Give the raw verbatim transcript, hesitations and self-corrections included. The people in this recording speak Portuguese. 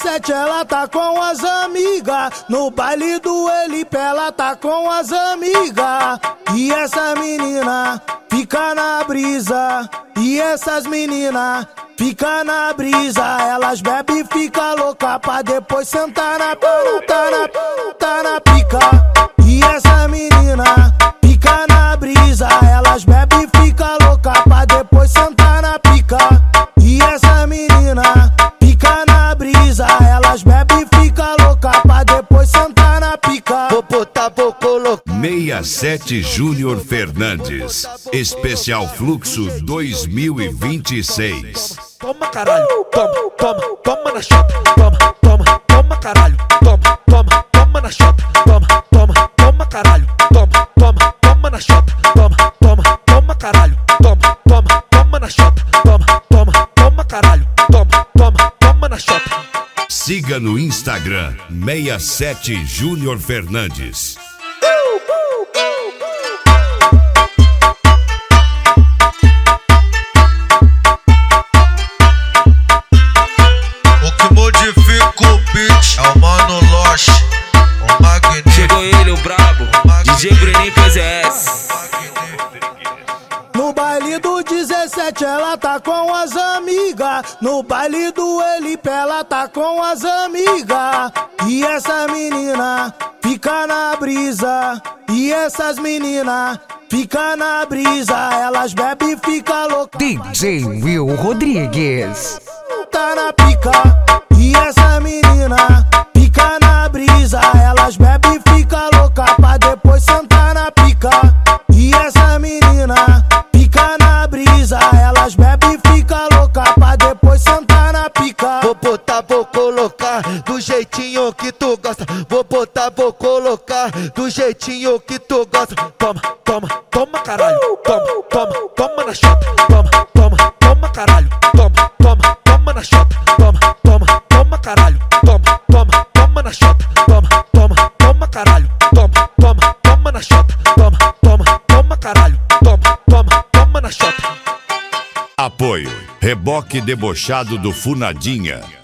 dezessete ela tá com as amigas. No baile do Elipe ela tá com as amigas. E essa menina fica na brisa. E essas meninas fica na brisa. Elas bebem e fica louca pra depois sentar na tá, tá na, tá na pica. E essa menina fica na brisa. Elas bebem e fica louca pra depois sentar na pica. E essa menina fica na brisa. Elas bebem e fica louca pra depois sentar na pica. Vou botar, vou colocar. sessenta e sete Júnior Fernandes, Especial Fluxo dois mil e vinte e seis. Toma caralho, toma, toma, toma na chota. Toma, toma, toma caralho, toma, toma, toma na chota. Toma, toma, toma caralho, toma, toma, toma na chota. Toma, toma, toma caralho, toma, toma, toma na chota. Toma, toma, toma caralho, toma, toma, toma na chota. Siga no Instagram sessenta e sete Júnior Fernandes. O que modifica o beat é o Mano Lost, o Magnífico. Chegou ele, o brabo, D J Bruninho P Z S. No baile do dezessete ela tá com as amigas. No baile do Elipe ela tá com as amigas. E essa menina fica na brisa. E essas meninas fica na brisa. Elas bebem e fica louca. D J Will Rodrigues. Tá na pica. E essa menina fica na brisa. Elas bebem e fica louca pra depois sentar na pica. E essa menina fica na brisa. Elas bebem e fica louca pra depois sentar na pica. Vou botar, vou colocar do jeitinho que tu gosta. Vou botar, vou colocar do jeitinho que tu gosta. Toma, toma, toma caralho. Toma, toma, toma na chota. Toma, toma, toma caralho. Toma, toma, toma na chota. Toma, toma, toma caralho. Toma, toma, toma na chota. Toma, toma, toma caralho. Toma, toma, toma na chota. Toma, toma, toma caralho. Toma, toma, toma na chota. Apoio Reboque Debochado do Funadinha.